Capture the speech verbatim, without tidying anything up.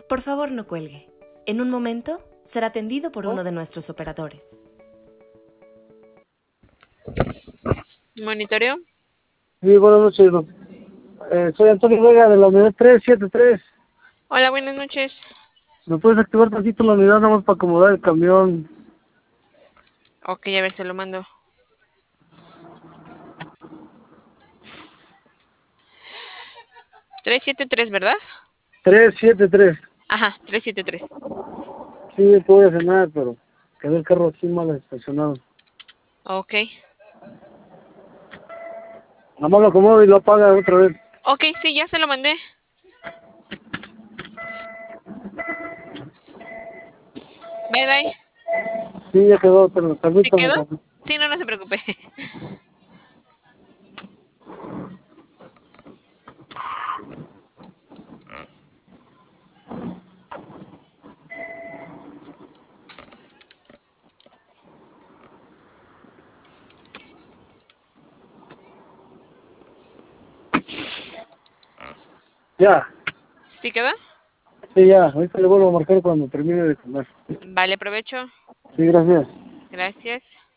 Por favor, no cuelgue. En un momento será atendido por uno de nuestros operadores. ¿Monitoreo? Sí, buenas noches. doc- Eh, soy Antonio Vega de la unidad tres siete tres. Hola, buenas noches. ¿Me puedes activar tantito la unidad nada más para acomodar el camión? Ok, a ver, se lo mando. tres siete tres, ¿verdad? tres siete tres. Ajá, tres siete tres. Sí, te voy a cenar, pero quedó el carro así mal estacionado. Ok. Nada más lo acomodo y lo apaga otra vez. Ok, sí, ya se lo mandé. Bye, bye. Sí, ya quedó, pero ¿Sí permítame. quedó? tantito. Sí, no, no se preocupe. Ya, ¿Sí quedó? sí, ya. Ahorita le vuelvo a marcar cuando termine de comer. Vale, aprovecho. Sí, gracias. Gracias.